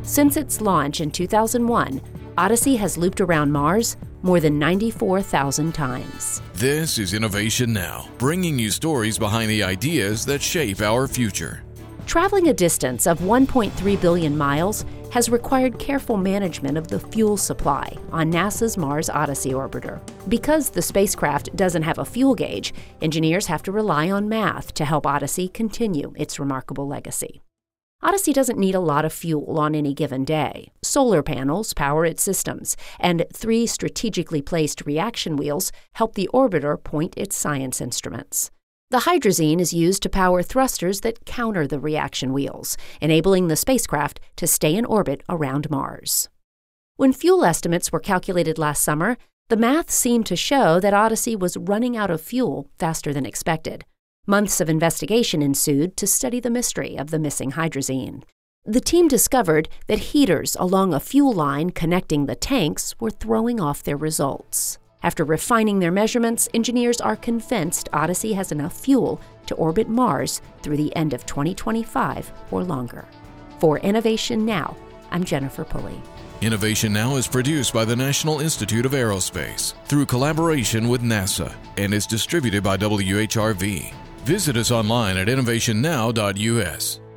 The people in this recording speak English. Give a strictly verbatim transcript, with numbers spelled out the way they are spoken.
Since its launch in two thousand one, Odyssey has looped around Mars more than ninety-four thousand times. This is Innovation Now, bringing you stories behind the ideas that shape our future. Traveling a distance of one point three billion miles has required careful management of the fuel supply on NASA's Mars Odyssey orbiter. Because the spacecraft doesn't have a fuel gauge, engineers have to rely on math to help Odyssey continue its remarkable legacy. Odyssey doesn't need a lot of fuel on any given day. Solar panels power its systems, and three strategically placed reaction wheels help the orbiter point its science instruments. The hydrazine is used to power thrusters that counter the reaction wheels, enabling the spacecraft to stay in orbit around Mars. When fuel estimates were calculated last summer, the math seemed to show that Odyssey was running out of fuel faster than expected. Months of investigation ensued to study the mystery of the missing hydrazine. The team discovered that heaters along a fuel line connecting the tanks were throwing off their results. After refining their measurements, engineers are convinced Odyssey has enough fuel to orbit Mars through the end of twenty twenty-five or longer. For Innovation Now, I'm Jennifer Pulley. Innovation Now is produced by the National Institute of Aerospace through collaboration with NASA and is distributed by W H R V. Visit us online at innovation now dot U S.